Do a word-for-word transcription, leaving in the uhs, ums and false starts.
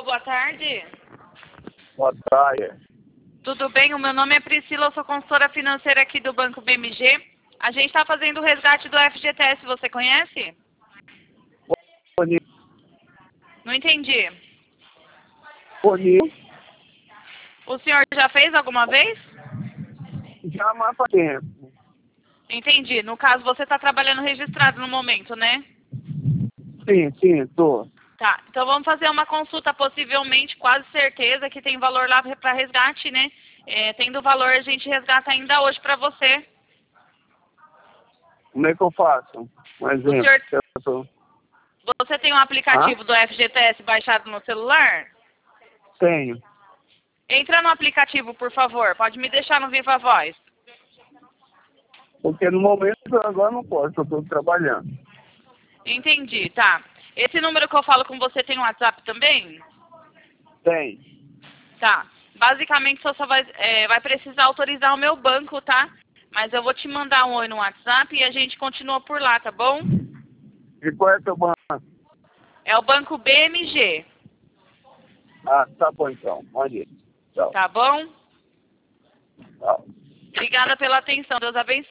boa tarde. Boa tarde. Tudo bem? O meu nome é Priscila, eu sou consultora financeira aqui do Banco B M G. A gente está fazendo o resgate do F G T S, você conhece? Boni. Não entendi. Boni. O senhor já fez alguma vez? Já há mais tempo. Entendi. No caso, você está trabalhando registrado no momento, né? Sim, sim, tô. Tá, então vamos fazer uma consulta, possivelmente, quase certeza que tem valor lá para resgate, né? É, tendo valor, a gente resgata ainda hoje para você. Como é que eu faço? Um exemplo. senhor- Eu tô... Você tem um aplicativo Hã? do F G T S baixado no celular? Tenho. Entra no aplicativo, por favor. Pode me deixar no Viva Voz. Porque no momento agora não posso, eu estou trabalhando. Entendi, tá. Esse número que eu falo com você tem um WhatsApp também? Tem. Tá. Basicamente, você só vai, é, vai precisar autorizar o meu banco, tá? Mas eu vou te mandar um oi no WhatsApp e a gente continua por lá, tá bom? E qual é teu banco? É o Banco B M G, Ah, tá bom então. Pode ir. Tchau. tá bom? Tchau. Obrigada pela atenção. Deus abençoe.